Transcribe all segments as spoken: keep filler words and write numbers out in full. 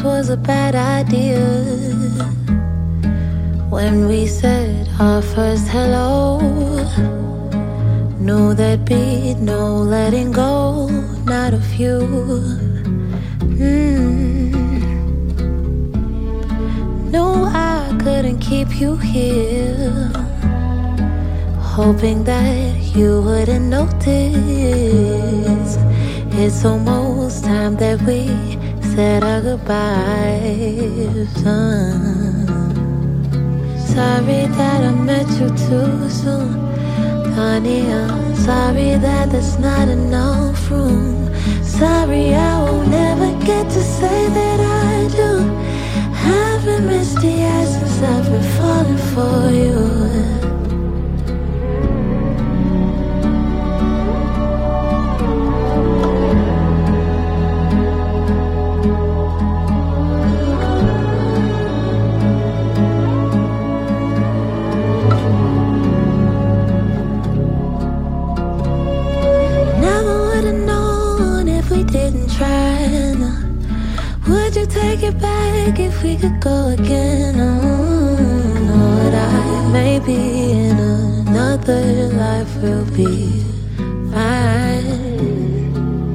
was a bad idea. When we said our first hello, knew there'd be no letting go, not of you. mm. No, I couldn't keep you here, hoping that you wouldn't notice. It's almost time that we said our goodbyes. uh. Sorry that I met you too soon, honey, I'm sorry that there's not enough room. Sorry I will never get to say that I do. Haven't missed the air since I've been falling for you. Would you take it back if we could go again? Oh, Lord, I maybe in another life will be fine.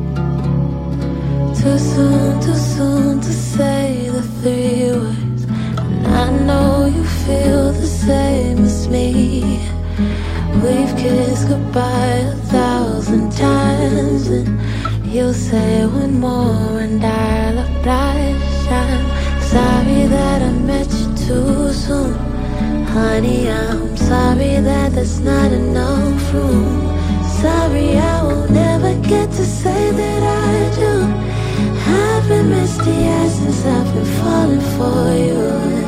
Too soon, too soon to say the three words, and I know you feel the same as me. We've kissed goodbye a thousand times, and you'll say one more and I'll oblige. I'm sorry that I met you too soon, honey, I'm sorry that there's not enough room. Sorry I will never get to say that I do. Haven't missed the air since I've been falling for you.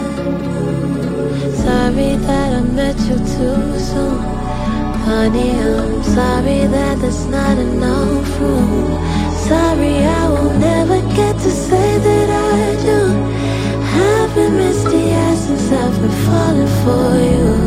Sorry that I met you too soon, honey, I'm sorry that there's not enough room. Sorry I will never get to say that I do. Haven't missed the air since I've been falling for you.